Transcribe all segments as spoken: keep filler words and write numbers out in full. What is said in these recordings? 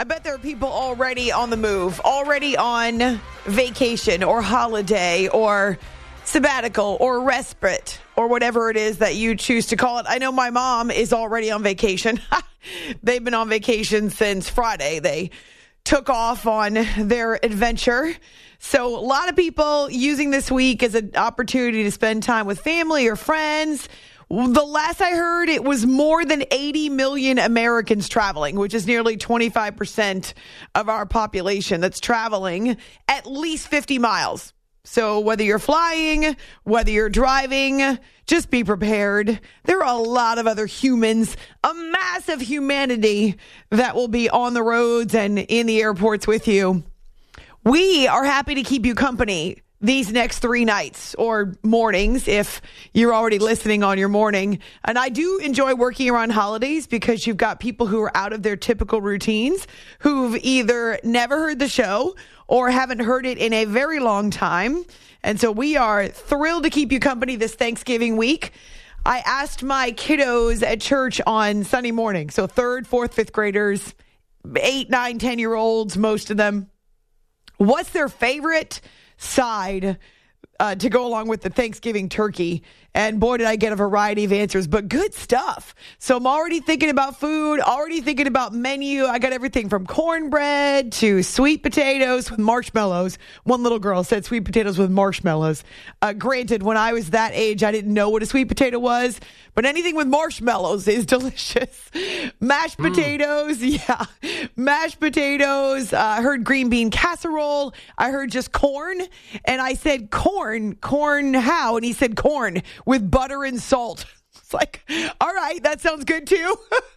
I bet there are people already on the move, already on vacation or holiday or sabbatical or respite or whatever it is that you choose to call it. I know my mom is already on vacation. They've been on vacation since Friday. They took off on their adventure. So a lot of people using this week as an opportunity to spend time with family or friends. The last I heard, it was more than eighty million Americans traveling, which is nearly twenty-five percent of our population that's traveling at least fifty miles. So whether you're flying, whether you're driving, just be prepared. There are a lot of other humans, a massive humanity that will be on the roads and in the airports with you. We are happy to keep you company these next three nights or mornings if you're already listening on your morning. And I do enjoy working around holidays because you've got people who are out of their typical routines, who've either never heard the show or haven't heard it in a very long time. And so we are thrilled to keep you company this Thanksgiving week. I asked my kiddos at church on Sunday morning, so third, fourth, fifth graders, eight, nine, ten-year-olds, most of them, what's their favorite side uh, to go along with the Thanksgiving turkey. And boy, did I get a variety of answers, but good stuff. So I'm already thinking about food, already thinking about menu. I got everything from cornbread to sweet potatoes with marshmallows. One little girl said sweet potatoes with marshmallows. Uh, granted, when I was that age, I didn't know what a sweet potato was, but anything with marshmallows is delicious. Mashed mm. potatoes, yeah. Mashed potatoes. Uh, I heard green bean casserole. I heard just corn. And I said, corn? Corn how? And he said, corn with butter and salt. It's like, all right, that sounds good too.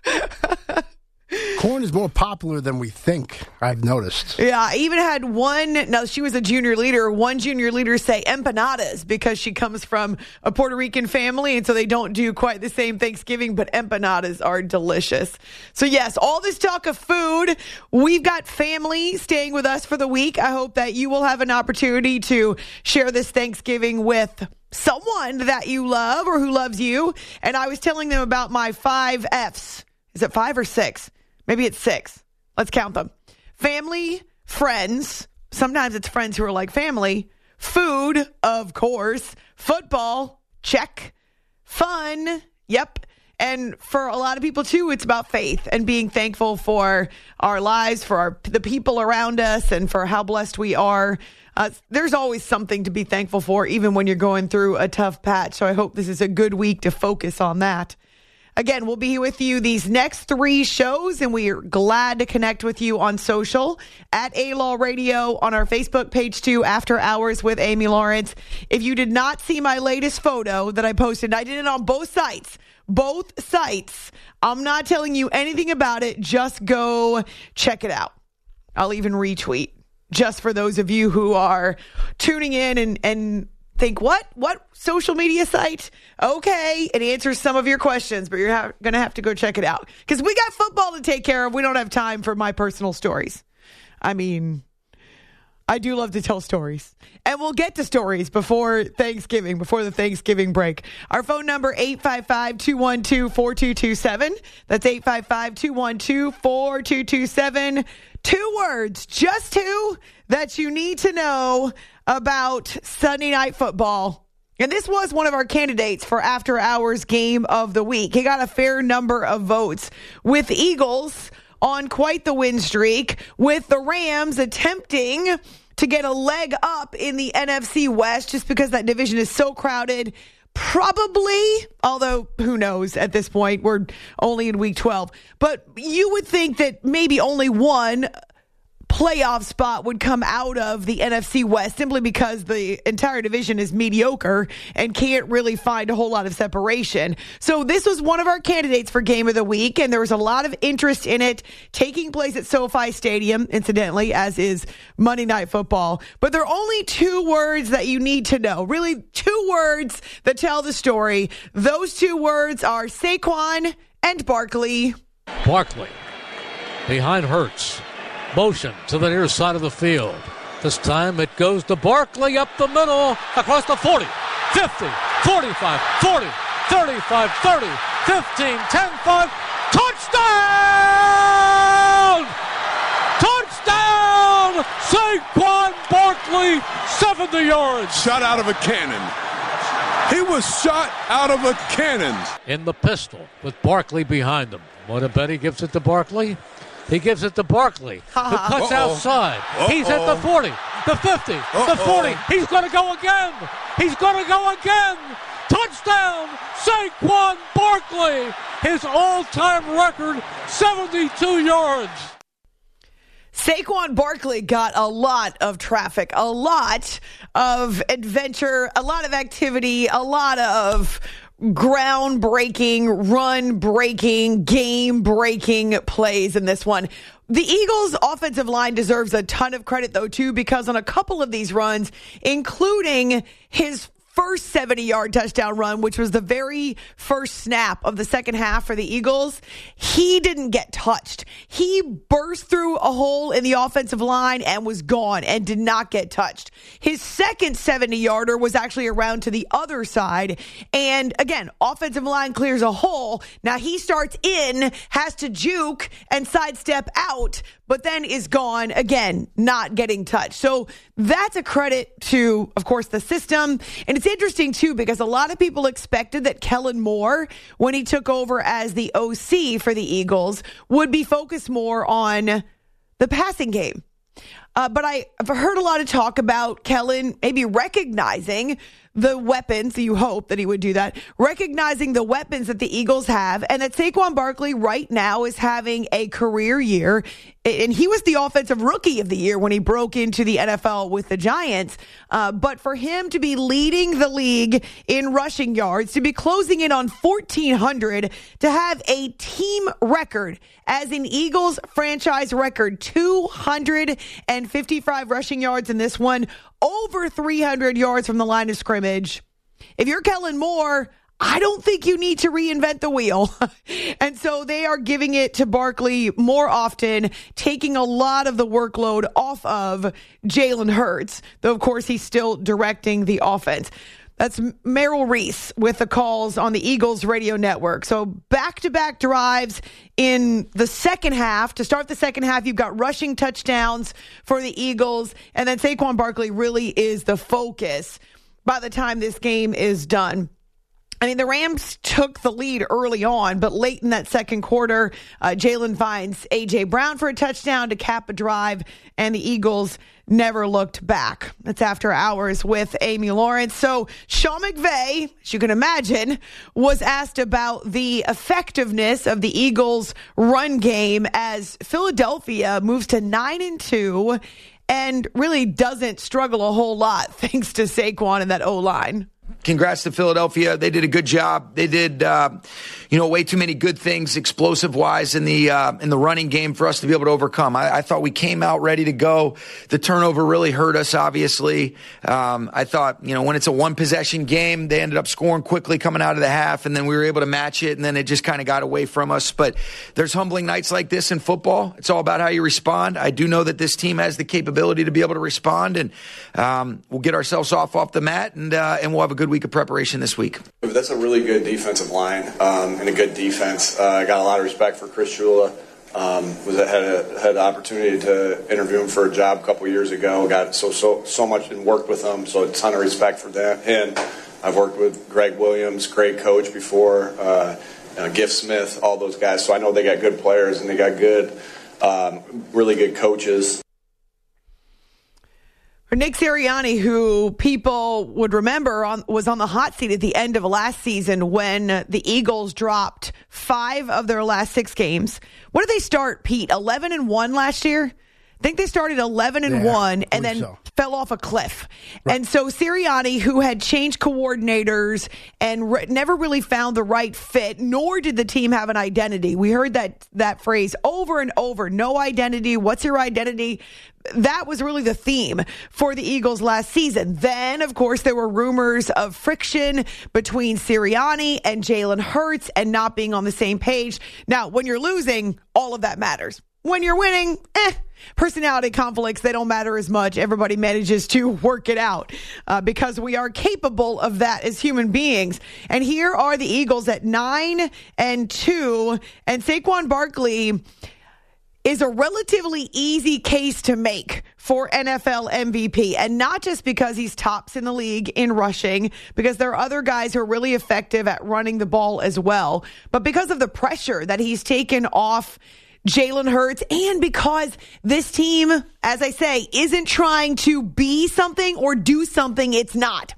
Corn is more popular than we think, I've noticed. Yeah, I even had one, now she was a junior leader, one junior leader say empanadas because she comes from a Puerto Rican family, and so they don't do quite the same Thanksgiving, but empanadas are delicious. So yes, all this talk of food, we've got family staying with us for the week. I hope that you will have an opportunity to share this Thanksgiving with someone that you love or who loves you. And I was telling them about my five F's. Is it five or six? Maybe it's six. Let's count them. Family, friends. Sometimes it's friends who are like family. Food, of course. Football, check. Fun, yep. And for a lot of people, too, it's about faith and being thankful for our lives, for our, the people around us, and for how blessed we are. Uh, there's always something to be thankful for, even when you're going through a tough patch. So I hope this is a good week to focus on that. Again, we'll be with you these next three shows, and we are glad to connect with you on social at A-Law Radio, on our Facebook page, too, After Hours with Amy Lawrence. If you did not see my latest photo that I posted, I did it on both sites. Both sites. I'm not telling you anything about it. Just go check it out. I'll even retweet just for those of you who are tuning in and, and think, what? What social media site? Okay. It answers some of your questions, but you're ha- going to have to go check it out because we got football to take care of. We don't have time for my personal stories. I mean, I do love to tell stories, and we'll get to stories before Thanksgiving, before the Thanksgiving break. Our phone number, eight five five, two one two, four two two seven. That's eight five five, two one two, four two two seven. Two words, just two, that you need to know about Sunday Night Football. And this was one of our candidates for After Hours Game of the Week. He got a fair number of votes, with Eagles on quite the win streak, with the Rams attempting to get a leg up in the N F C West just because that division is so crowded. Probably, although who knows at this point, we're only in week twelve. But you would think that maybe only one playoff spot would come out of the N F C West simply because the entire division is mediocre and can't really find a whole lot of separation. So this was one of our candidates for Game of the Week, and there was a lot of interest in it taking place at SoFi Stadium, incidentally, as is Monday Night Football. But there are only two words that you need to know, really two words that tell the story. Those two words are Saquon and Barkley. Barkley behind Hurts. Motion to the near side of the field. This time it goes to Barkley up the middle, across the forty, fifty, forty-five, forty, thirty-five, thirty, fifteen, ten, five. Touchdown! Saquon Barkley, seventy yards. Shot out of a cannon. He was shot out of a cannon. In the pistol with Barkley behind him. Montebetti gives it to Barkley. He gives it to Barkley, who cuts Uh-oh. outside. Uh-oh. He's at the forty, the fifty, Uh-oh. the forty. He's going to go again. He's going to go again. Touchdown, Saquon Barkley. His all-time record, seventy-two yards. Saquon Barkley got a lot of traffic, a lot of adventure, a lot of activity, a lot of ground-breaking, run-breaking, game-breaking plays in this one. The Eagles' offensive line deserves a ton of credit, though, too, because on a couple of these runs, including his first seventy-yard touchdown run, which was the very first snap of the second half for the Eagles, he didn't get touched. He burst through a hole in the offensive line and was gone and did not get touched. His second seventy-yarder was actually around to the other side. And again, offensive line clears a hole. Now he starts in, has to juke and sidestep out, but then is gone again, not getting touched. So that's a credit to, of course, the system. And it's interesting, too, because a lot of people expected that Kellen Moore, when he took over as the O C for the Eagles, would be focused more on the passing game. Uh, but I, I've heard a lot of talk about Kellen maybe recognizing the weapons, you hope that he would do that, recognizing the weapons that the Eagles have, and that Saquon Barkley right now is having a career year. And he was the offensive rookie of the year when he broke into the N F L with the Giants. Uh, but for him to be leading the league in rushing yards, to be closing in on fourteen hundred, to have a team record as an Eagles franchise record, two hundred fifty-five rushing yards in this one, over three hundred yards from the line of scrimmage. If you're Kellen Moore, I don't think you need to reinvent the wheel. And so they are giving it to Barkley more often, taking a lot of the workload off of Jalen Hurts, though, of course, he's still directing the offense. That's Merrill Reese with the calls on the Eagles radio network. So back-to-back drives in the second half. To start the second half, you've got rushing touchdowns for the Eagles, and then Saquon Barkley really is the focus by the time this game is done. I mean, the Rams took the lead early on, but late in that second quarter, uh, Jalen finds A J. Brown for a touchdown to cap a drive, and the Eagles never looked back. That's after hours with Amy Lawrence. So Sean McVay, as you can imagine, was asked about the effectiveness of the Eagles' run game as Philadelphia moves to nine and two and really doesn't struggle a whole lot thanks to Saquon and that O-line. Congrats to Philadelphia. They did a good job. They did, uh, you know, way too many good things explosive-wise in the uh, in the running game for us to be able to overcome. I, I thought we came out ready to go. The turnover really hurt us, obviously. Um, I thought, you know, when it's a one-possession game, they ended up scoring quickly coming out of the half, and then we were able to match it, and then it just kind of got away from us. But there's humbling nights like this in football. It's all about how you respond. I do know that this team has the capability to be able to respond, and um, we'll get ourselves off off the mat, and uh, and we'll have a good week of preparation this week. That's a really good defensive line um, and a good defense. Uh, I got a lot of respect for Chris Shula. Um, was had a, had the opportunity to interview him for a job a couple years ago. Got so so so much and worked with him. So a ton of respect for that. And I've worked with Greg Williams, great coach before, uh, uh, Giff Smith, all those guys. So I know they got good players and they got good, um, really good coaches. Nick Sirianni, who people would remember on, was on the hot seat at the end of last season when the Eagles dropped five of their last six games. What did they start, Pete? eleven and one last year? I think they started eleven and one and then so. fell off a cliff. Right. And so Sirianni, who had changed coordinators and re- never really found the right fit, nor did the team have an identity. We heard that that phrase over and over. No identity. What's your identity? That was really the theme for the Eagles last season. Then, of course, there were rumors of friction between Sirianni and Jalen Hurts and not being on the same page. Now, when you're losing, all of that matters. When you're winning, eh, personality conflicts, they don't matter as much. Everybody manages to work it out uh, because we are capable of that as human beings. And here are the Eagles at nine and two, and Saquon Barkley. is a relatively easy case to make for N F L M V P. And not just because he's tops in the league in rushing, because there are other guys who are really effective at running the ball as well, but because of the pressure that he's taken off Jalen Hurts, and because this team, as I say, isn't trying to be something or do something it's not.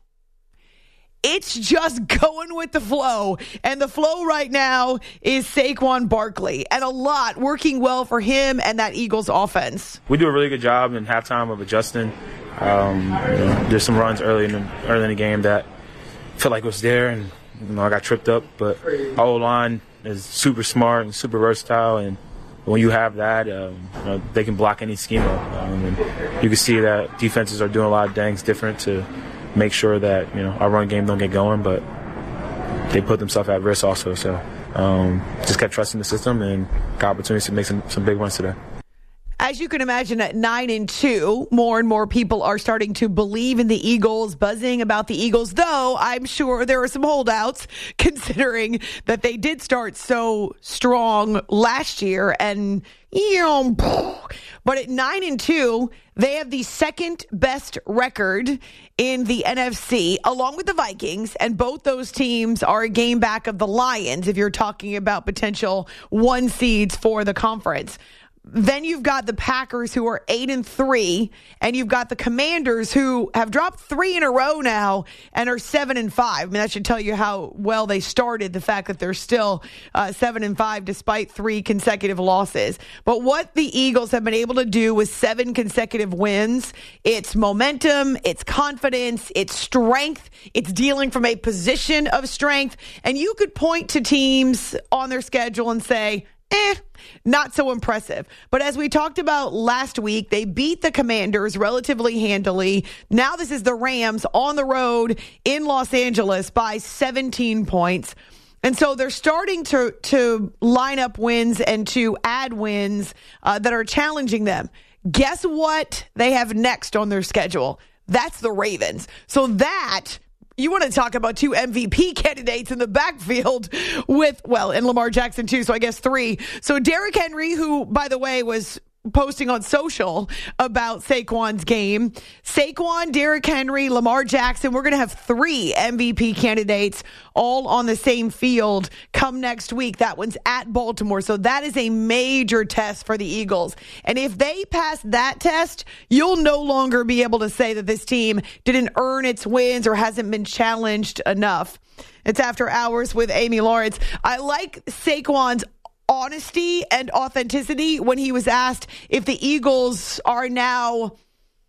It's just going with the flow. And the flow right now is Saquon Barkley. And a lot working well for him and that Eagles offense. We do a really good job in halftime of adjusting. Um, you know, there's some runs early in the, early in the game that felt like it was there. And you know, I got tripped up. But our O-line is super smart and super versatile. And when you have that, um, you know, they can block any schema. Um, and you can see that defenses are doing a lot of things different to make sure that, you know, our run game don't get going, but they put themselves at risk also. So um, just kept trusting the system and got opportunities to make some, some big runs today. As you can imagine, at nine and two, more and more people are starting to believe in the Eagles, buzzing about the Eagles, though I'm sure there are some holdouts considering that they did start so strong last year. And, you know, but at nine and two, they have the second best record in the N F C, along with the Vikings, and both those teams are a game back of the Lions if you're talking about potential one seeds for the conference. Then you've got the Packers, who are eight and three, and you've got the Commanders, who have dropped three in a row now and are seven and five. I mean, that should tell you how well they started. The fact that they're still uh, seven and five despite three consecutive losses. But what the Eagles have been able to do with seven consecutive wins, it's momentum, it's confidence, it's strength, it's dealing from a position of strength, and you could point to teams on their schedule and say, Eh, not so impressive. But as we talked about last week, they beat the Commanders relatively handily. Now this is the Rams on the road in Los Angeles by seventeen points. And so they're starting to, to line up wins and to add wins uh, that are challenging them. Guess what they have next on their schedule? That's the Ravens. So that... You want to talk about two M V P candidates in the backfield with, well, and Lamar Jackson too, so I guess three. So Derrick Henry, who, by the way, was posting on social about Saquon's game. Saquon, Derrick Henry, Lamar Jackson, we're going to have three M V P candidates all on the same field come next week. That one's at Baltimore. So that is a major test for the Eagles. And if they pass that test, you'll no longer be able to say that this team didn't earn its wins or hasn't been challenged enough. It's After Hours with Amy Lawrence. I like Saquon's honesty and authenticity when he was asked if the Eagles are now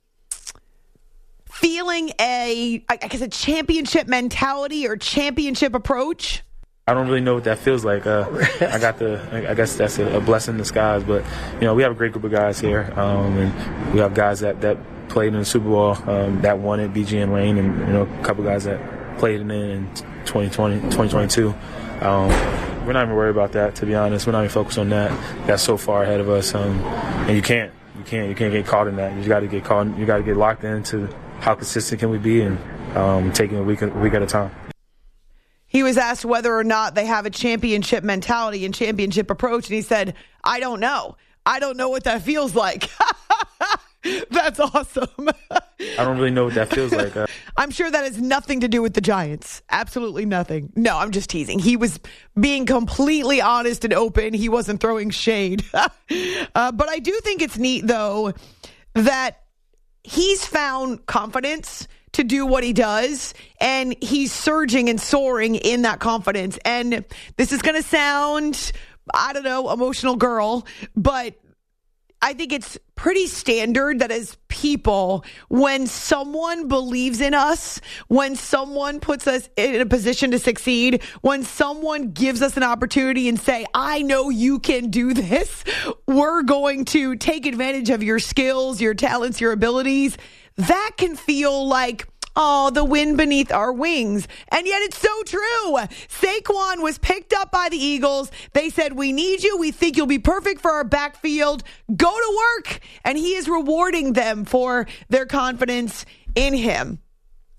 feeling a, I guess, a championship mentality or championship approach. I don't really know what that feels like. Uh, I got the, I guess that's a, a blessing in disguise. But you know, we have a great group of guys here, um, and we have guys that, that played in the Super Bowl, um, that won it, B G and Lane, and you know, a couple guys that played in it in twenty twenty, twenty twenty-two. Um, we're not even worried about that, to be honest. We're not even focused on that. That's so far ahead of us, um, and you can't, you can't, you can't get caught in that. You got to get caught. You got to get locked into how consistent can we be, and um, taking a week, a week at a time. He was asked whether or not they have a championship mentality and championship approach, and he said, "I don't know. I don't know what that feels like." That's awesome. I don't really know what that feels like. Uh, I'm sure that has nothing to do with the Giants. Absolutely nothing. No, I'm just teasing. He was being completely honest and open. He wasn't throwing shade. uh, but I do think it's neat, though, that he's found confidence to do what he does, and he's surging and soaring in that confidence. And this is going to sound, I don't know, emotional girl, but I think it's pretty standard that as people, when someone believes in us, when someone puts us in a position to succeed, when someone gives us an opportunity and say, I know you can do this, we're going to take advantage of your skills, your talents, your abilities. That can feel like, oh, the wind beneath our wings. And yet it's so true. Saquon was picked up by the Eagles. They said, we need you. We think you'll be perfect for our backfield. Go to work. And he is rewarding them for their confidence in him.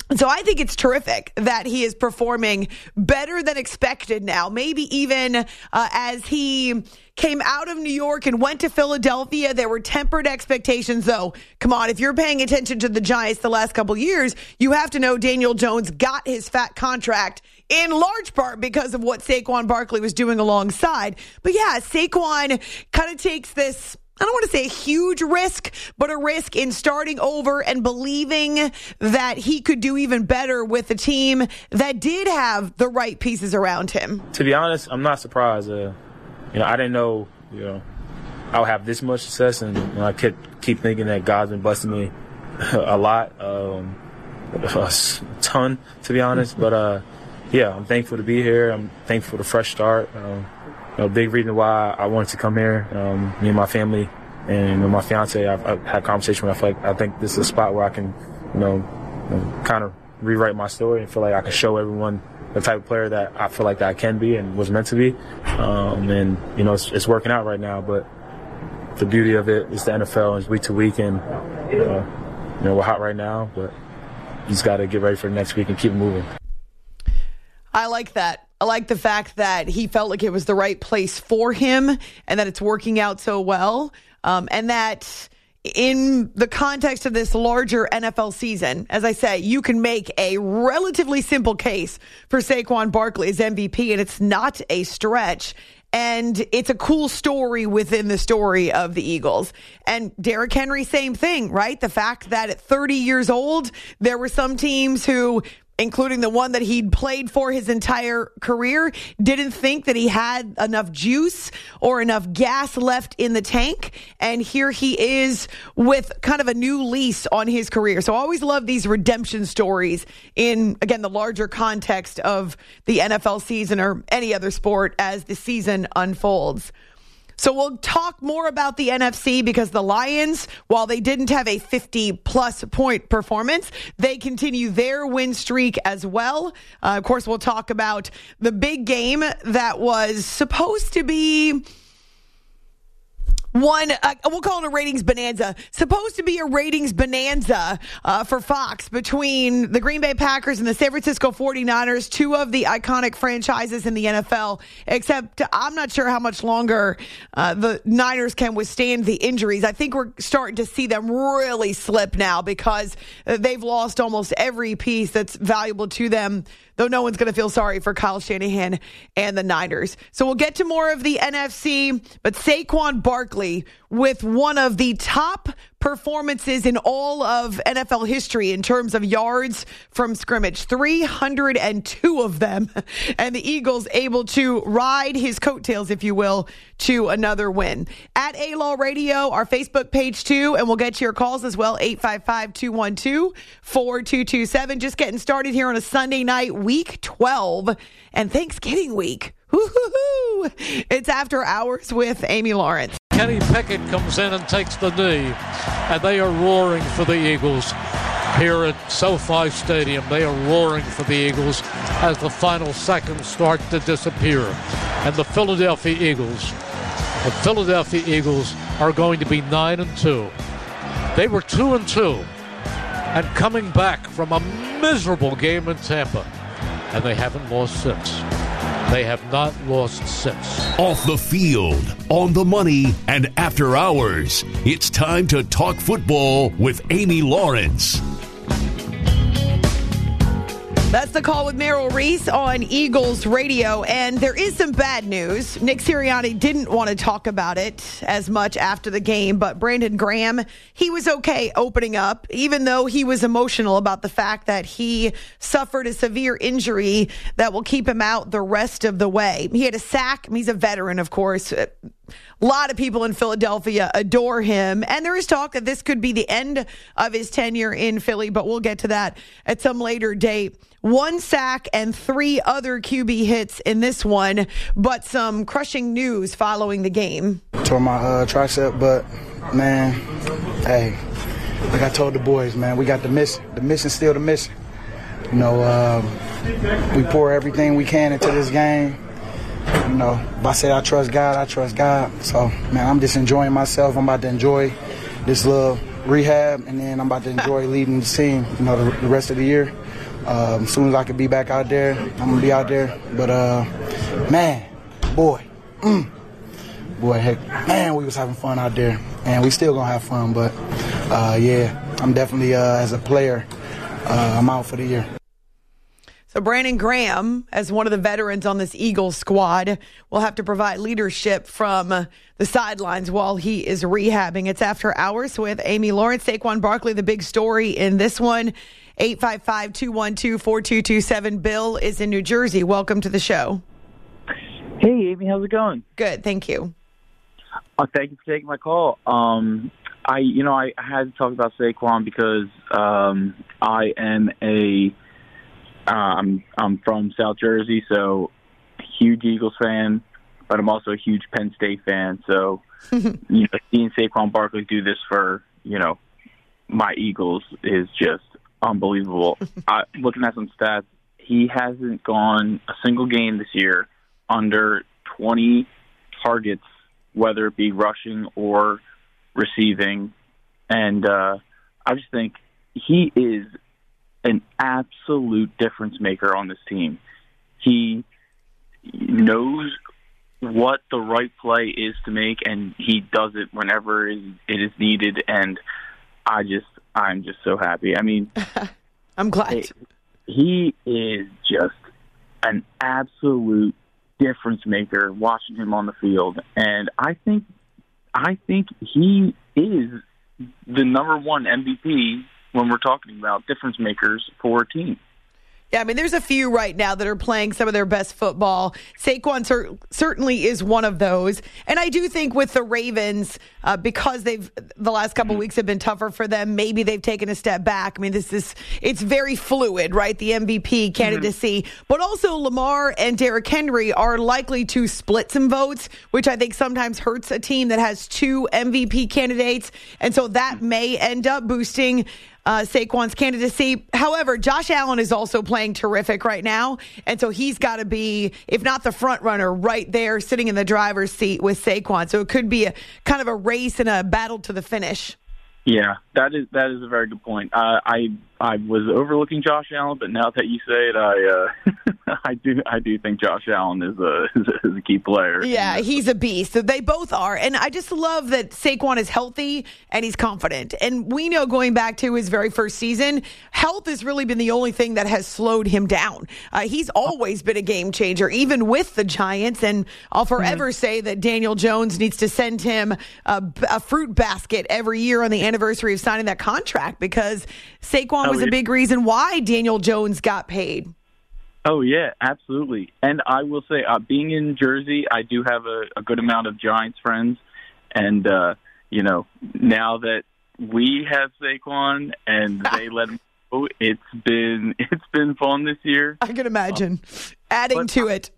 So I think it's terrific that he is performing better than expected now. Maybe even uh, as he came out of New York and went to Philadelphia, there were tempered expectations, though. Come on, if you're paying attention to the Giants the last couple years, you have to know Daniel Jones got his fat contract in large part because of what Saquon Barkley was doing alongside. But yeah, Saquon kind of takes this, I don't want to say a huge risk, but a risk in starting over and believing that he could do even better with a team that did have the right pieces around him. To be honest, I'm not surprised. Uh, you know, I didn't know, you know, I would have this much success, and you know, I kept keep thinking that God's been blessing me a lot, um, a ton, to be honest. But uh, yeah, I'm thankful to be here. I'm thankful for the fresh start. Um, You know, big reason why I wanted to come here. Um, me and my family and you know, my fiance, I've, I've had a conversation with. I feel like I think this is a spot where I can, you know, you know, kind of rewrite my story and feel like I can show everyone the type of player that I feel like that I can be and was meant to be. Um, and you know, it's, it's working out right now. But the beauty of it is the N F L is week to week, and uh, you know, we're hot right now, but you just got to get ready for next week and keep moving. I like that. I like the fact that he felt like it was the right place for him and that it's working out so well. Um, and that in the context of this larger N F L season, as I say, you can make a relatively simple case for Saquon Barkley as M V P, and it's not a stretch. And it's a cool story within the story of the Eagles. And Derrick Henry, same thing, right? The fact that at thirty years old, there were some teams who, including the one that he'd played for his entire career, didn't think that he had enough juice or enough gas left in the tank. And here he is with kind of a new lease on his career. So I always love these redemption stories in, again, the larger context of the N F L season or any other sport as the season unfolds. So we'll talk more about the N F C because the Lions, while they didn't have a fifty-plus point performance, they continue their win streak as well. Uh, of course, we'll talk about the big game that was supposed to be one, uh, we'll call it a ratings bonanza, supposed to be a ratings bonanza uh, for Fox between the Green Bay Packers and the San Francisco forty-niners, two of the iconic franchises in the N F L, except I'm not sure how much longer uh, the Niners can withstand the injuries. I think we're starting to see them really slip now because they've lost almost every piece that's valuable to them, though no one's going to feel sorry for Kyle Shanahan and the Niners. So we'll get to more of the N F C, but Saquon Barkley with one of the top performances in all of N F L history in terms of yards from scrimmage, three hundred two of them, and the Eagles able to ride his coattails, if you will, to another win. At A-Law Radio, our Facebook page too, and we'll get to your calls as well, eight five five, two one two, four two two seven. Just getting started here on a Sunday night, week twelve, and Thanksgiving week. Woo-hoo-hoo. It's After Hours with Amy Lawrence. Kenny Pickett comes in and takes the knee, and they are roaring for the Eagles here at SoFi Stadium. They are roaring for the Eagles as the final seconds start to disappear. And the Philadelphia Eagles, the Philadelphia Eagles are going to be nine and two. They were two and two, and coming back from a miserable game in Tampa, and they haven't lost since. They have not lost since. Off the field, on the money, and after hours. It's time to talk football with Amy Lawrence. That's the Call with Merrill Reese on Eagles Radio. And there is some bad news. Nick Sirianni didn't want to talk about it as much after the game, but Brandon Graham, he was okay opening up, even though he was emotional about the fact that he suffered a severe injury that will keep him out the rest of the way. He had a sack. He's a veteran, of course. A lot of people in Philadelphia adore him, and there is talk that this could be the end of his tenure in Philly, but we'll get to that at some later date. One sack and three other Q B hits in this one, but some crushing news following the game. Tore my uh, tricep, but, man, hey, like I told the boys, man, we got the mission. The mission's still the mission. You know, um, we pour everything we can into this game. You know, if I say I trust God, I trust God. So, man, I'm just enjoying myself. I'm about to enjoy this little rehab, and then I'm about to enjoy leading the team, you know, the, the rest of the year. Um, as soon as I can be back out there, I'm going to be out there. But, uh, man, boy, mm, boy, heck, man, we was having fun out there. And we still going to have fun. But, uh, yeah, I'm definitely, uh, as a player, uh, I'm out for the year. So Brandon Graham, as one of the veterans on this Eagles squad, will have to provide leadership from the sidelines while he is rehabbing. It's After Hours with Amy Lawrence. Saquon Barkley, the big story in this one. eight five five, two one two, four two two seven. Bill is in New Jersey. Welcome to the show. Hey, Amy. How's it going? Good. Thank you. Uh, thank you for taking my call. Um, I, you know, I had to talk about Saquon because um, I am a Uh, I'm I'm from South Jersey, so huge Eagles fan, but I'm also a huge Penn State fan. So, you know, seeing Saquon Barkley do this for, you know, my Eagles is just unbelievable. I, looking at some stats, he hasn't gone a single game this year under twenty targets, whether it be rushing or receiving. And uh, I just think he is an absolute difference maker on this team. He knows what the right play is to make, and he does it whenever it is needed. And I just, I'm just so happy. I mean, I'm glad. He is just an absolute difference maker watching him on the field. And I think, I think he is the number one M V P when we're talking about difference makers for a team. Yeah, I mean, there's a few right now that are playing some of their best football. Saquon cer- certainly is one of those. And I do think with the Ravens, uh, because they've the last couple mm-hmm. weeks have been tougher for them, maybe they've taken a step back. I mean, this is it's very fluid, right? The M V P candidacy. Mm-hmm. But also Lamar and Derrick Henry are likely to split some votes, which I think sometimes hurts a team that has two M V P candidates. And so that may end up boosting Uh, Saquon's candidacy. However, Josh Allen is also playing terrific right now. And so he's got to be, if not the front runner, right there sitting in the driver's seat with Saquon. So it could be a kind of a race and a battle to the finish. Yeah, that is that is a very good point. Uh, I I was overlooking Josh Allen, but now that you say it, I uh, I do I do think Josh Allen is a is a, is a key player. Yeah, he's a beast. So they both are, and I just love that Saquon is healthy and he's confident. And we know going back to his very first season, health has really been the only thing that has slowed him down. Uh, he's always been a game changer, even with the Giants. And I'll forever mm-hmm. say that Daniel Jones needs to send him a, a fruit basket every year on the anniversary of signing that contract, because Saquon oh, was yeah. a big reason why Daniel Jones got paid. Oh, yeah, absolutely. And I will say, uh, being in Jersey, I do have a, a good amount of Giants friends. And, uh, you know, now that we have Saquon and they let him go, it's been, it's been fun this year. I can imagine. Um, Adding to it.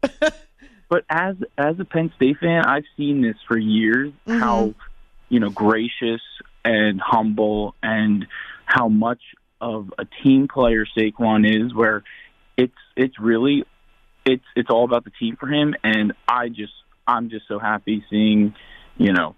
But as as a Penn State fan, I've seen this for years, mm-hmm. how, you know, gracious and humble and how much of a team player Saquon is, where it's it's really it's it's all about the team for him. And I just I'm just so happy seeing, you know,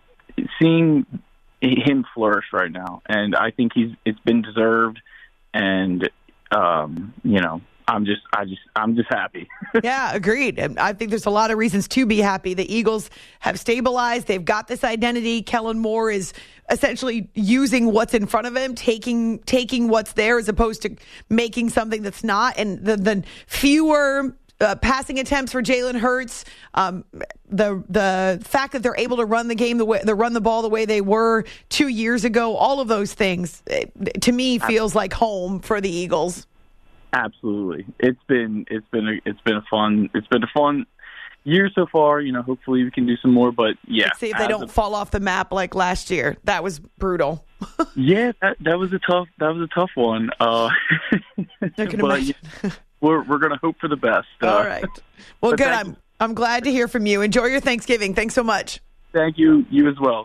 seeing him flourish right now. And I think he's it's been deserved. And um, you know, I'm just, I just, I'm just happy. Yeah, agreed. I think there's a lot of reasons to be happy. The Eagles have stabilized. They've got this identity. Kellen Moore is essentially using what's in front of him, taking taking what's there as opposed to making something that's not. And the, the fewer uh, passing attempts for Jalen Hurts, um, the the fact that they're able to run the game the way they run the ball the way they were two years ago, all of those things, it, to me, feels like home for the Eagles. Absolutely, it's been it's been a, it's been a fun it's been a fun year so far. You know, hopefully we can do some more. But yeah, let's see if they don't a, fall off the map like last year. That was brutal. yeah, that that was a tough that was a tough one. Uh, I can but, imagine. Yeah, we're we're gonna hope for the best. Uh, All right. Well, good. I'm I'm glad to hear from you. Enjoy your Thanksgiving. Thanks so much. Thank you. You as well.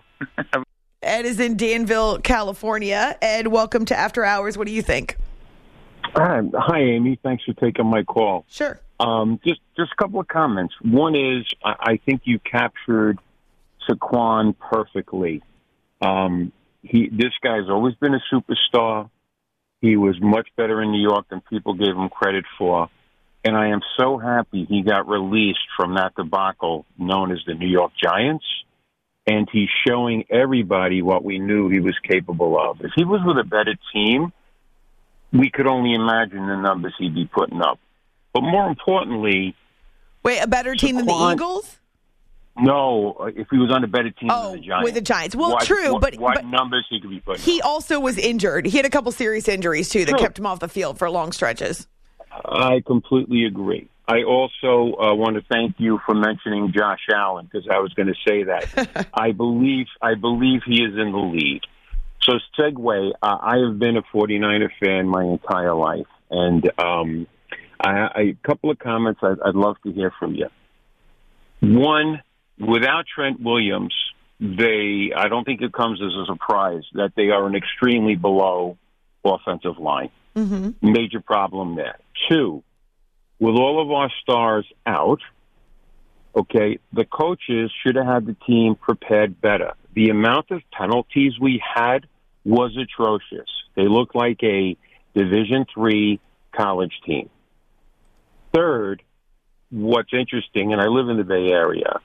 Ed is in Danville, California. Ed, welcome to After Hours. What do you think? Hi, hi, Amy. Thanks for taking my call. Sure. Um, just just a couple of comments. One is, I, I think you captured Saquon perfectly. Um, he this guy's always been a superstar. He was much better in New York than people gave him credit for. And I am so happy he got released from that debacle known as the New York Giants. And he's showing everybody what we knew he was capable of. If he was with a better team, we could only imagine the numbers he'd be putting up. But more importantly... Wait, a better team Saquon, than the Eagles? No, if he was on a better team oh, than the Giants. with the Giants. Well, what, true, what, but... What but numbers he could be putting He up. also was injured. He had a couple serious injuries, too, that True. kept him off the field for long stretches. I completely agree. I also uh, want to thank you for mentioning Josh Allen, because I was going to say that. I believe I believe he is in the lead. So, segue, uh, I have been a 49er fan my entire life. And um, I, I, a couple of comments I'd, I'd love to hear from you. One, without Trent Williams, they I don't think it comes as a surprise that they are an extremely below offensive line. Mm-hmm. Major problem there. Two, with all of our stars out, okay, the coaches should have had the team prepared better. The amount of penalties we had was atrocious. They looked like a Division three college team. Third, what's interesting, and I live in the Bay Area,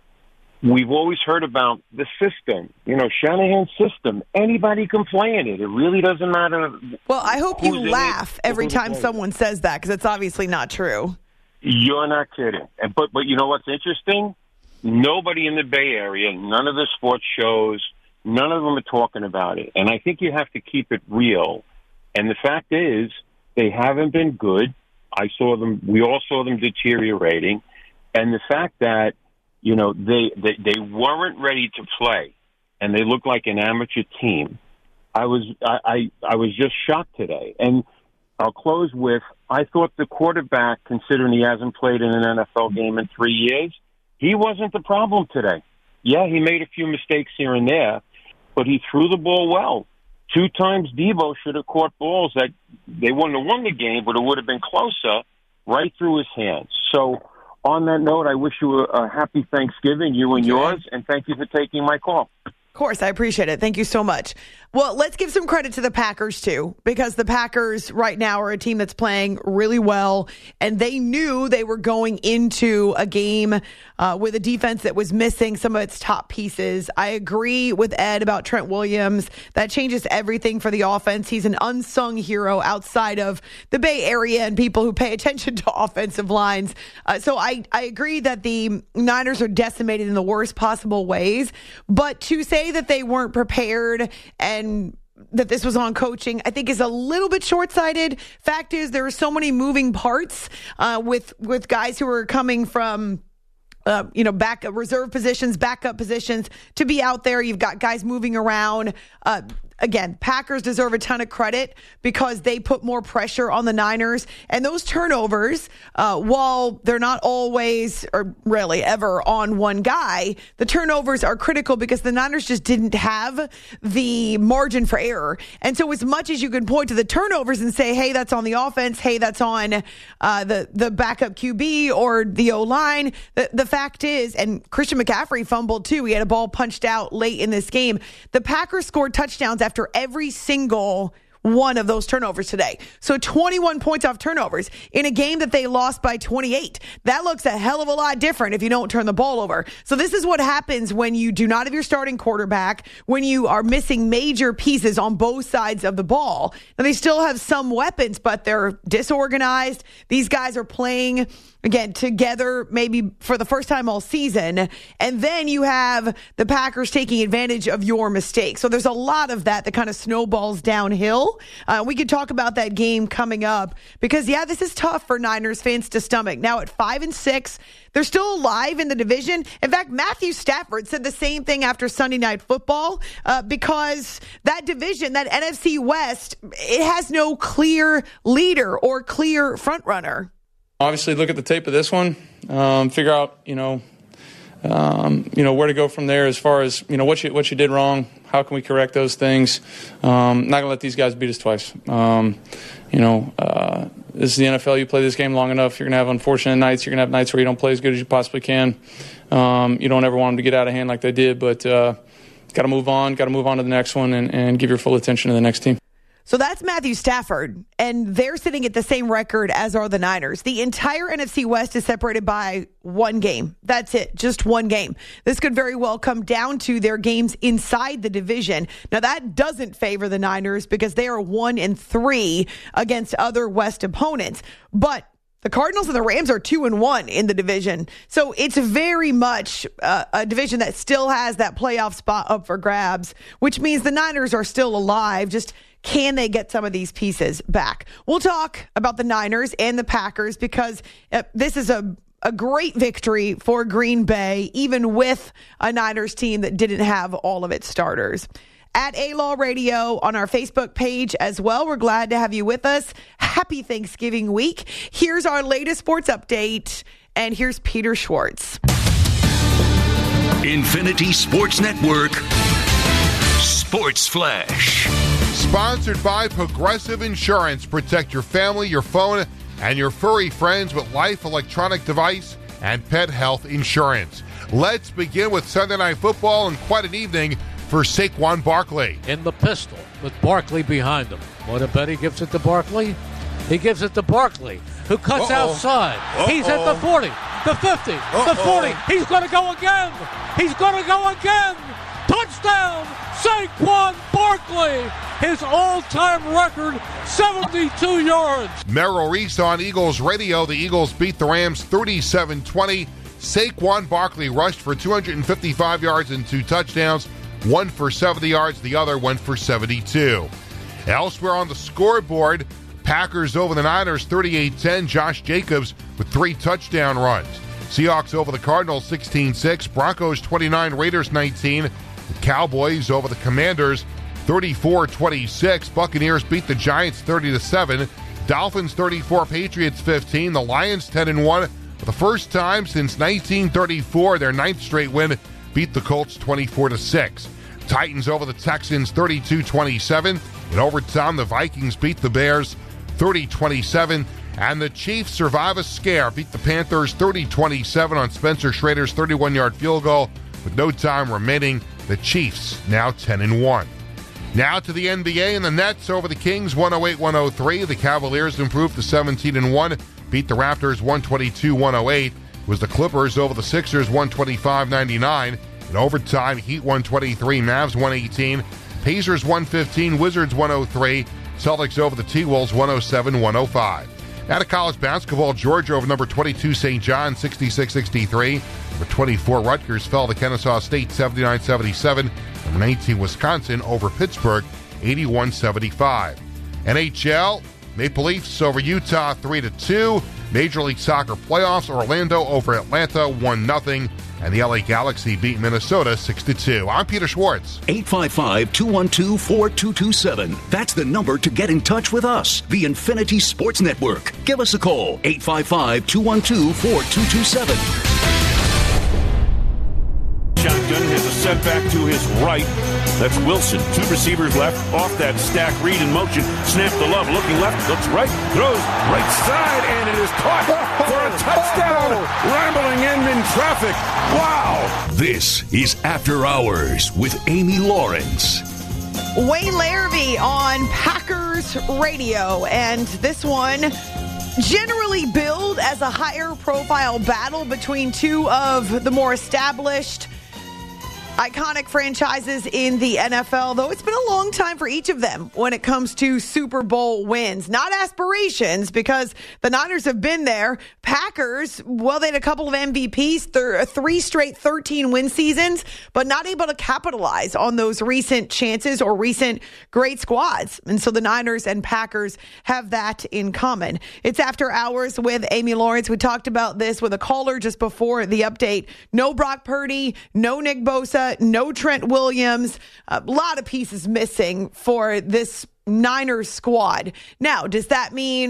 we've always heard about the system, you know, Shanahan's system. Anybody can play in it. It really doesn't matter. Well, I hope you laugh every time someone says that, because it's obviously not true. You're not kidding. And, but, but you know what's interesting? Nobody in the Bay Area, none of the sports shows, none of them are talking about it. And I think you have to keep it real. And the fact is, they haven't been good. I saw them, we all saw them deteriorating. And the fact that, you know, they, they, they weren't ready to play, and they looked like an amateur team. I was I, I, I was just shocked today. And I'll close with, I thought the quarterback, considering he hasn't played in an N F L game in three years, he wasn't the problem today. Yeah, he made a few mistakes here and there, but he threw the ball well. Two times Debo should have caught balls that they wouldn't have won the game, but it would have been closer, right through his hands. So, on that note, I wish you a, a happy Thanksgiving, you and yours, and thank you for taking my call. Of course, I appreciate it. Thank you so much. Well, let's give some credit to the Packers, too, because the Packers right now are a team that's playing really well, and they knew they were going into a game uh, with a defense that was missing some of its top pieces. I agree with Ed about Trent Williams. That changes everything for the offense. He's an unsung hero outside of the Bay Area and people who pay attention to offensive lines. Uh, so I, I agree that the Niners are decimated in the worst possible ways, but to say that they weren't prepared and that this was on coaching, I think is a little bit short-sighted. Fact is, there are so many moving parts uh, with with guys who are coming from uh, you know, back reserve positions, backup positions to be out there. You've got guys moving around. Uh, Again, Packers deserve a ton of credit because they put more pressure on the Niners. And those turnovers, uh, while they're not always or really ever on one guy, the turnovers are critical because the Niners just didn't have the margin for error. And so as much as you can point to the turnovers and say, hey, that's on the offense, hey, that's on uh, the, the backup Q B or the O-line, the, the fact is, and Christian McCaffrey fumbled too. He had a ball punched out late in this game. The Packers scored touchdowns after every single one of those turnovers today. So twenty-one points off turnovers in a game that they lost by twenty-eight. That looks a hell of a lot different if you don't turn the ball over. So this is what happens when you do not have your starting quarterback, when you are missing major pieces on both sides of the ball. Now they still have some weapons, but they're disorganized. These guys are playing again, together maybe for the first time all season. And then you have the Packers taking advantage of your mistakes. So there's a lot of that that kind of snowballs downhill. Uh, we could talk about that game coming up because, yeah, this is tough for Niners fans to stomach. Now at five and six, they're still alive in the division. In fact, Matthew Stafford said the same thing after Sunday Night Football uh, because that division, that N F C West, it has no clear leader or clear front runner. Obviously, look at the tape of this one, um, figure out, you know, um, you know where to go from there as far as, you know, what you what you did wrong. How can we correct those things? Um, not going to let these guys beat us twice. Um, you know, uh, this is the N F L. You play this game long enough, you're going to have unfortunate nights. You're going to have nights where you don't play as good as you possibly can. Um, you don't ever want them to get out of hand like they did, but, uh, got to move on, got to move on to the next one, and, and give your full attention to the next team. So that's Matthew Stafford, and they're sitting at the same record as are the Niners. The entire N F C West is separated by one game. That's it, just one game. This could very well come down to their games inside the division. Now, that doesn't favor the Niners because they are one and three against other West opponents. But the Cardinals and the Rams are two and one in the division. So it's very much uh, a division that still has that playoff spot up for grabs, which means the Niners are still alive. Just can they get some of these pieces back? We'll talk about the Niners and the Packers because uh, this is a, a great victory for Green Bay, even with a Niners team that didn't have all of its starters. At A-Law Radio on our Facebook page as well. We're glad to have you with us. Happy Thanksgiving week. Here's our latest sports update, and here's Peter Schwartz. Infinity Sports Network Sports Flash. Sponsored by Progressive Insurance. Protect your family, your phone, and your furry friends with life, electronic device, and pet health insurance. Let's begin with Sunday Night Football and quite an evening for Saquon Barkley. In the pistol with Barkley behind him. What a bet he gives it to Barkley. He gives it to Barkley, who cuts Uh-oh. outside. Uh-oh. He's at the forty, the fifty, Uh-oh. the forty. He's going to go again. He's going to go again. Touchdown, Saquon Barkley. His all-time record, seventy-two yards. Merrill Reese on Eagles Radio. The Eagles beat the Rams thirty-seven twenty. Saquon Barkley rushed for two hundred fifty-five yards and two touchdowns. One for seventy yards, the other went for seventy-two. Elsewhere on the scoreboard, Packers over the Niners thirty-eight ten. Josh Jacobs with three touchdown runs. Seahawks over the Cardinals sixteen six. Broncos twenty-nine, Raiders nineteen. The Cowboys over the Commanders thirty-four twenty-six. Buccaneers beat the Giants thirty to seven. Dolphins thirty-four, Patriots fifteen. The Lions ten and one. For the first time since nineteen thirty-four, their ninth straight win, beat the Colts twenty-four to six. Titans over the Texans thirty-two twenty-seven. In overtime, the Vikings beat the Bears thirty twenty-seven. And the Chiefs survive a scare, beat the Panthers thirty twenty-seven on Spencer Schrader's thirty-one-yard field goal. With no time remaining, the Chiefs now ten and one. Now to the N B A, and the Nets over the Kings one oh eight one oh three. The Cavaliers improved to seventeen and one, beat the Raptors one twenty-two one oh eight. It was the Clippers over the Sixers one twenty-five ninety-nine. In overtime, Heat one twenty-three, Mavs one eighteen, Pacers one fifteen, Wizards one oh three, Celtics over the T-Wolves one oh seven one oh five. Out of college basketball, Georgia over number twenty-two Saint John sixty-six sixty-three. Number twenty-four Rutgers fell to Kennesaw State seventy-nine seventy-seven. Number nineteen Wisconsin over Pittsburgh eighty-one seventy-five. N H L, Maple Leafs over Utah three to two. Major League Soccer playoffs, Orlando over Atlanta one nothing. And the L A Galaxy beat Minnesota six to two. I'm Peter Schwartz. eight five five, two one two, four two two seven. That's the number to get in touch with us. The Infinity Sports Network. Give us a call. eight five five, two one two, four two two seven. Shotgun has a setback to his right. That's Wilson. Two receivers left. Off that stack. Reed in motion. Snap to Love. Looking left. Looks right. Throws right side. And it is caught for a touchdown. Rambling in in traffic. Wow. This is After Hours with Amy Lawrence. Wayne Larrivee on Packers Radio. And this one generally billed as a higher profile battle between two of the more established iconic franchises in the N F L, though it's been a long time for each of them when it comes to Super Bowl wins. Not aspirations, because the Niners have been there. Packers, well, they had a couple of M V Ps, th- three straight thirteen-win seasons, but not able to capitalize on those recent chances or recent great squads. And so the Niners and Packers have that in common. It's After Hours with Amy Lawrence. We talked about this with a caller just before the update. No Brock Purdy, no Nick Bosa, no Trent Williams, a lot of pieces missing for this Niners squad. Now, does that mean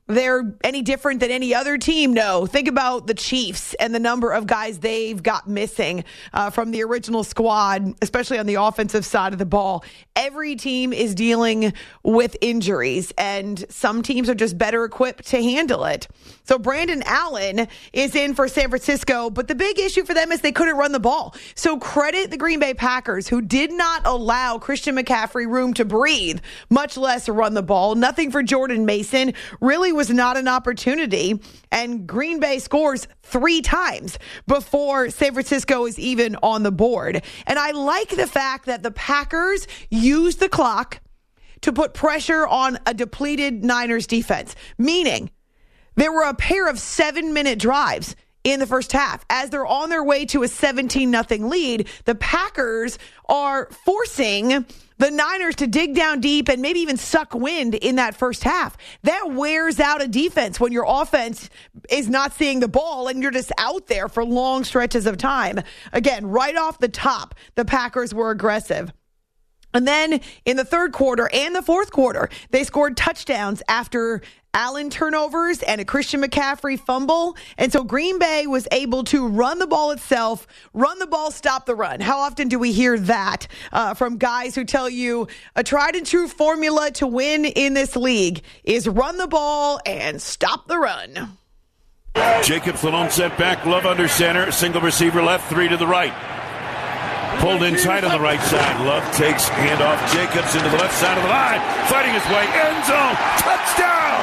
they're any different than any other team? No. Think about the Chiefs and the number of guys they've got missing uh, from the original squad, especially on the offensive side of the ball. Every team is dealing with injuries, and some teams are just better equipped to handle it. So Brandon Allen is in for San Francisco, but the big issue for them is they couldn't run the ball. So credit the Green Bay Packers, who did not allow Christian McCaffrey room to breathe, much less run the ball. Nothing for Jordan Mason. Really was not an opportunity. And Green Bay scores three times before San Francisco is even on the board. And I like the fact that the Packers used the clock to put pressure on a depleted Niners defense, meaning there were a pair of seven-minute drives in the first half. As they're on their way to a seventeen nothing lead, the Packers are forcing the Niners to dig down deep and maybe even suck wind in that first half. That wears out a defense when your offense is not seeing the ball and you're just out there for long stretches of time. Again, right off the top, the Packers were aggressive. And then in the third quarter and the fourth quarter, they scored touchdowns after Allen turnovers and a Christian McCaffrey fumble. And so Green Bay was able to run the ball itself, run the ball, stop the run. How often do we hear that uh, from guys who tell you a tried and true formula to win in this league is run the ball and stop the run? Jacobs, the lone set back, Love under center, single receiver left, three to the right. Pulled inside on the right side. Love takes handoff. Jacobs into the left side of the line. Fighting his way. End zone. Touchdown.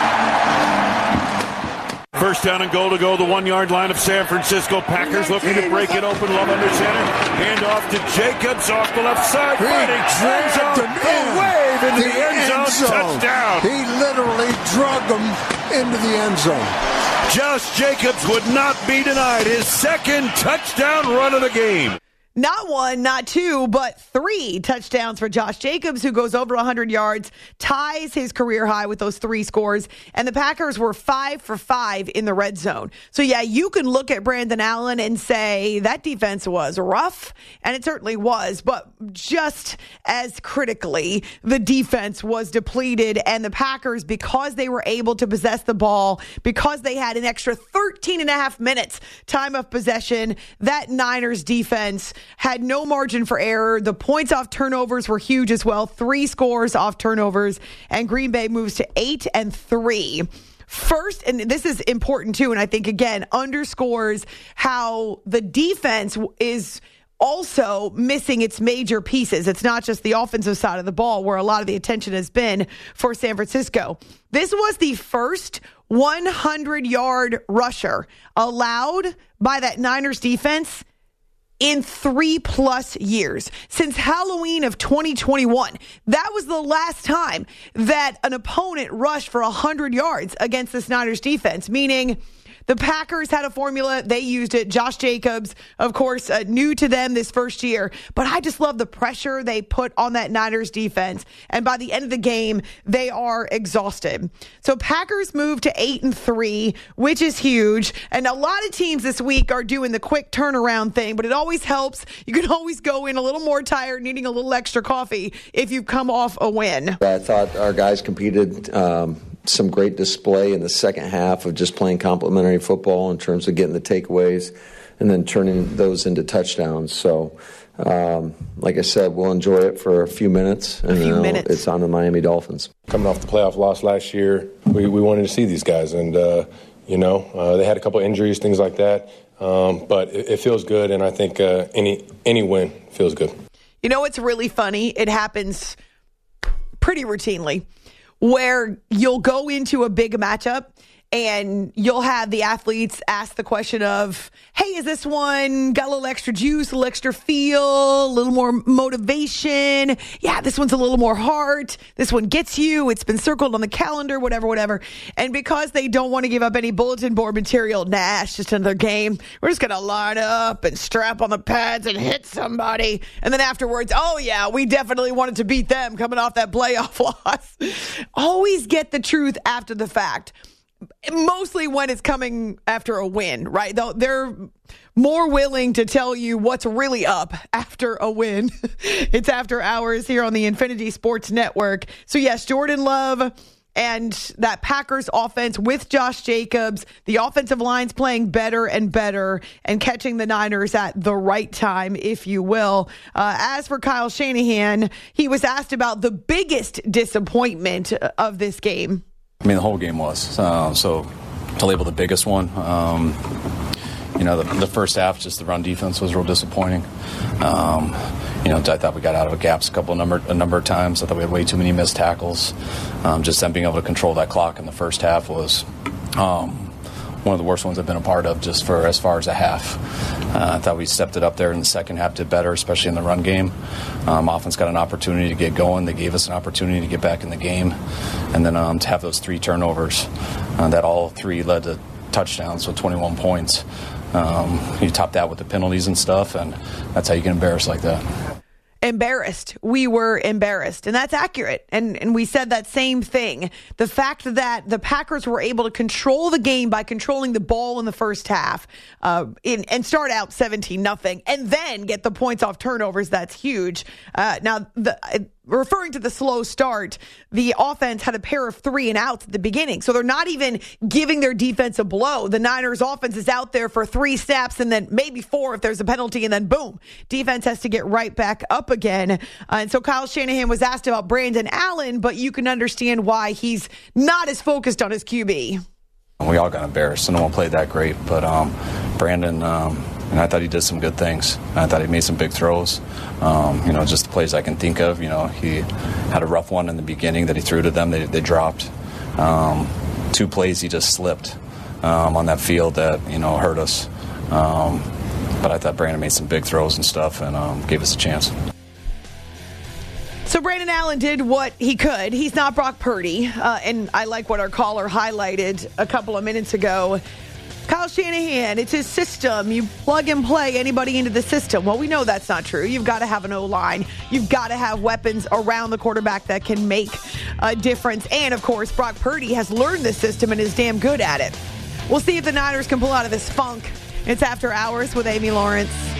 First down and goal to go the one-yard line of San Francisco. Packers looking to break it open. Love under center. Handoff to Jacobs off the left side. Fighting. End zone. A wave into the, the end zone. zone. Touchdown. He literally drug him into the end zone. Josh Jacobs would not be denied his second touchdown run of the game. Not one, not two, but three touchdowns for Josh Jacobs, who goes over one hundred yards, ties his career high with those three scores. And the Packers were five for five in the red zone. So, yeah, you can look at Brandon Allen and say that defense was rough, and it certainly was. But just as critically, the defense was depleted, and the Packers, because they were able to possess the ball, because they had an extra thirteen and a half minutes time of possession, that Niners defense had no margin for error. The points off turnovers were huge as well. Three scores off turnovers, and Green Bay moves to eight and three. First, and this is important too, and I think, again, underscores how the defense is also missing its major pieces. It's not just the offensive side of the ball where a lot of the attention has been for San Francisco. This was the first hundred-yard rusher allowed by that Niners defense in three plus years. Since Halloween of twenty twenty-one. That was the last time that an opponent rushed for one hundred yards against the Niners defense, meaning the Packers had a formula. They used it. Josh Jacobs, of course, uh, new to them this first year. But I just love the pressure they put on that Niners defense. And by the end of the game, they are exhausted. So Packers move to eight and three, which is huge. And a lot of teams this week are doing the quick turnaround thing, but it always helps. You can always go in a little more tired, needing a little extra coffee if you come off a win. I thought our guys competed. Um, some great display in the second half of just playing complementary football in terms of getting the takeaways and then turning those into touchdowns. So, um, like I said, we'll enjoy it for a few minutes. And a few then minutes. It's on the Miami Dolphins. Coming off the playoff loss last year, we, we wanted to see these guys. And, uh, you know, uh, they had a couple injuries, things like that. Um, but it, it feels good, and I think uh, any any win feels good. You know what's really funny? It happens pretty routinely, where you'll go into a big matchup and you'll have the athletes ask the question of, hey, is this one got a little extra juice, a little extra feel, a little more motivation? Yeah, this one's a little more heart. This one gets you. It's been circled on the calendar, whatever, whatever. And because they don't want to give up any bulletin board material, nah, it's just another game. We're just going to line up and strap on the pads and hit somebody. And then afterwards, oh, yeah, we definitely wanted to beat them coming off that playoff loss. Always get the truth after the fact. Mostly when it's coming after a win, right? They're more willing to tell you what's really up after a win. It's After Hours here on the Infinity Sports Network. So yes, Jordan Love and that Packers offense with Josh Jacobs, the offensive line's playing better and better and catching the Niners at the right time, if you will. Uh, as for Kyle Shanahan, he was asked about the biggest disappointment of this game. I mean, the whole game was. Uh, so to label the biggest one, um, you know, the, the first half, just the run defense was real disappointing. Um, you know, I thought we got out of gaps a couple number a number of times. I thought we had way too many missed tackles. Um, just them being able to control that clock in the first half was um, one of the worst ones I've been a part of, just for as far as a half. Uh, I thought we stepped it up there in the second half, did better, especially in the run game. Um, offense got an opportunity to get going. They gave us an opportunity to get back in the game, and then um, to have those three turnovers, uh, that all three led to touchdowns, so twenty-one points. Um, you top that with the penalties and stuff, and that's how you get embarrassed like that. Embarrassed. We were embarrassed. And that's accurate. And and we said that same thing. The fact that the Packers were able to control the game by controlling the ball in the first half uh, in, and start out seventeen nothing and then get the points off turnovers, that's huge. Uh, now, the uh, referring to the slow start, the offense had a pair of three and outs at the beginning. So they're not even giving their defense a blow. The Niners offense is out there for three snaps and then maybe four if there's a penalty, and then boom, defense has to get right back up again. Uh, and so Kyle Shanahan was asked about Brandon Allen, but you can understand why he's not as focused on his Q B. We all got embarrassed. No one played that great, but um, Brandon, um, and I thought he did some good things. I thought he made some big throws. Um, you know, just the plays I can think of. You know, he had a rough one in the beginning that he threw to them. They, they dropped. Um, two plays he just slipped um, on that field that, you know, hurt us. Um, but I thought Brandon made some big throws and stuff and um, gave us a chance. So Brandon Allen did what he could. He's not Brock Purdy. Uh, and I like what our caller highlighted a couple of minutes ago. Kyle Shanahan, it's his system. You plug and play anybody into the system. Well, we know that's not true. You've got to have an O-line. You've got to have weapons around the quarterback that can make a difference. And, of course, Brock Purdy has learned the system and is damn good at it. We'll see if the Niners can pull out of this funk. It's After Hours with Amy Lawrence.